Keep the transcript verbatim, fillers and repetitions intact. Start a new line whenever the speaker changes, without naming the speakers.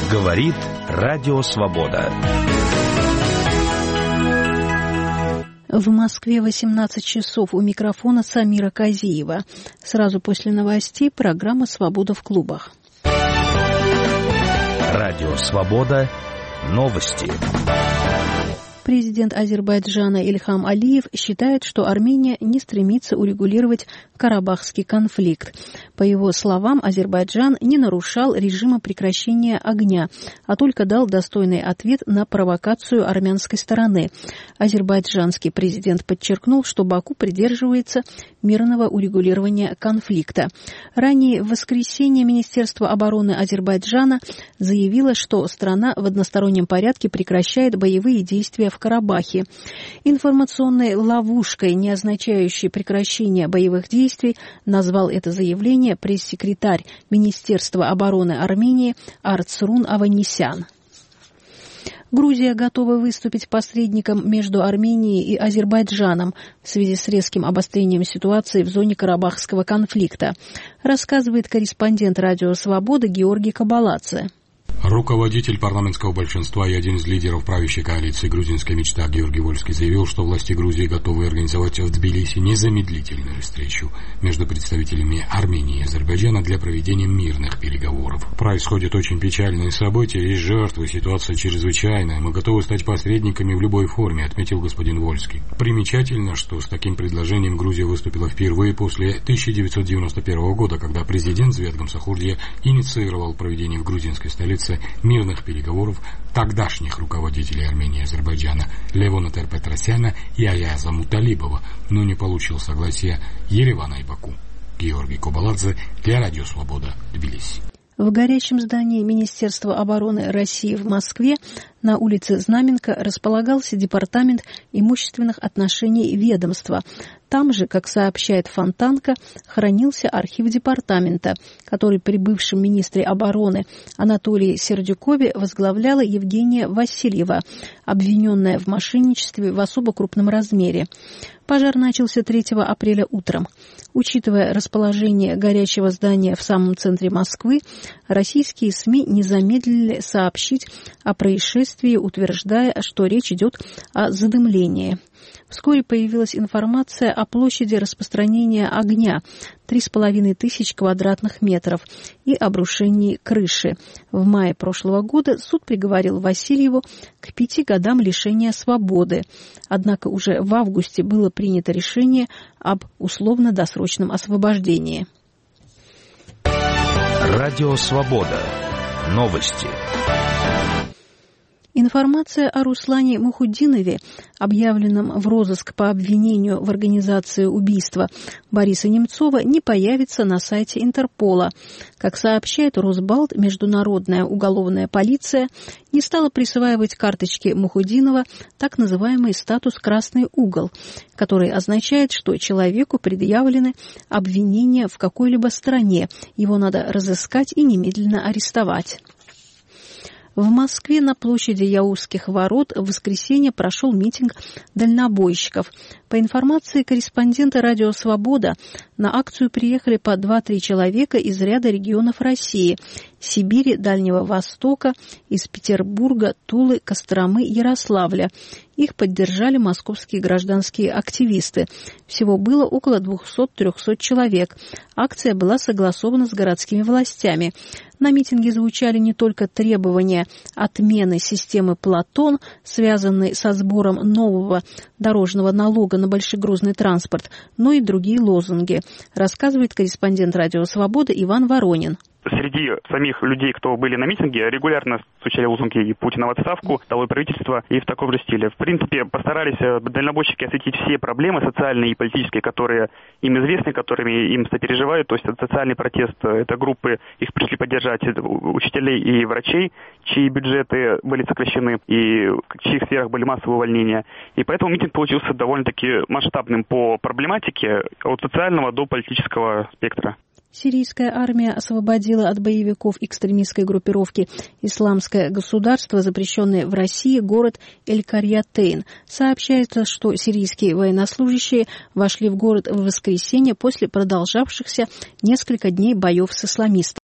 Говорит Радио Свобода.
В Москве восемнадцать часов, у микрофона Самира Казиева. Сразу после новостей программа «Свобода в клубах».
Радио Свобода. Новости.
Президент Азербайджана Ильхам Алиев считает, что Армения не стремится урегулировать карабахский конфликт. По его словам, Азербайджан не нарушал режима прекращения огня, а только дал достойный ответ на провокацию армянской стороны. Азербайджанский президент подчеркнул, что Баку придерживается мирного урегулирования конфликта. Ранее в воскресенье Министерство обороны Азербайджана заявило, что страна в одностороннем порядке прекращает боевые действия в Карабахе. Информационной ловушкой, не означающей прекращение боевых действий, назвал это заявление пресс-секретарь Министерства обороны Армении Арцрун Аванесян. Грузия готова выступить посредником между Арменией и Азербайджаном в связи с резким обострением ситуации в зоне карабахского конфликта, рассказывает корреспондент Радио Свобода Георгий Кабаладзе.
Руководитель парламентского большинства и один из лидеров правящей коалиции «Грузинская мечта» Георгий Вольский заявил, что власти Грузии готовы организовать в Тбилиси незамедлительную встречу между представителями Армении и Азербайджана для проведения мирных переговоров. Происходят очень печальные события, есть жертвы, ситуация чрезвычайная. Мы готовы стать посредниками в любой форме, отметил господин Вольский. Примечательно, что с таким предложением Грузия выступила впервые после тысяча девятьсот девяносто первого года, когда президент Звет Гамсахурдия инициировал проведение в грузинской столице мирных переговоров тогдашних руководителей Армении и Азербайджана Левона Тер-Петросяна и Аяза Муталибова, но не получил согласия Еревана и Баку. Георгий Кабаладзе для Радио Свобода, Тбилиси.
В горящем здании Министерства обороны России в Москве на улице Знаменка располагался департамент имущественных отношений ведомства. Там же, как сообщает Фонтанка, хранился архив департамента, который при бывшем министре обороны Анатолии Сердюкове возглавляла Евгения Васильева, обвиненная в мошенничестве в особо крупном размере. Пожар начался третьего апреля утром. Учитывая расположение горящего здания в самом центре Москвы, российские СМИ не замедлили сообщить о происшествии, утверждая, что речь идет о задымлении. Вскоре появилась информация о площади распространения огня – три с половиной тысячи квадратных метров и обрушении крыши. В мае прошлого года суд приговорил Васильеву к пяти годам лишения свободы. Однако уже в августе было принято решение об условно-досрочном освобождении.
Радио Свобода. Новости.
Информация о Руслане Мухуддинове, объявленном в розыск по обвинению в организации убийства Бориса Немцова, не появится на сайте Интерпола. Как сообщает Росбалт, международная уголовная полиция не стала присваивать карточке Мухуддинова так называемый статус «красный угол», который означает, что человеку предъявлены обвинения в какой-либо стране, его надо разыскать и немедленно арестовать. В Москве на площади Яузских ворот в воскресенье прошел митинг дальнобойщиков. По информации корреспондента «Радио Свобода», на акцию приехали по два-три человека из ряда регионов России – Сибири, Дальнего Востока, из Петербурга, Тулы, Костромы, Ярославля. Их поддержали московские гражданские активисты. Всего было около двухсот-трехсот человек. Акция была согласована с городскими властями. На митинге звучали не только требования отмены системы «Платон», связанной со сбором нового дорожного налога на большегрузный транспорт, но и другие лозунги, рассказывает корреспондент «Радио Свобода» Иван Воронин.
Среди самих людей, кто были на митинге, регулярно звучали лозунги и Путина в отставку, долой правительство и в таком же стиле. В принципе, постарались дальнобойщики осветить все проблемы социальные и политические, которые им известны, которыми им сопереживают. То есть это социальный протест, это группы, их пришли поддержать учителей и врачей, чьи бюджеты были сокращены и в чьих сферах были массовые увольнения. И поэтому митинг получился довольно-таки масштабным по проблематике от социального до политического спектра.
Сирийская армия освободила от боевиков экстремистской группировки «Исламское государство», запрещенный в России, город Эль-Карьятейн. Сообщается, что сирийские военнослужащие вошли в город в воскресенье после продолжавшихся несколько дней боев с исламистами.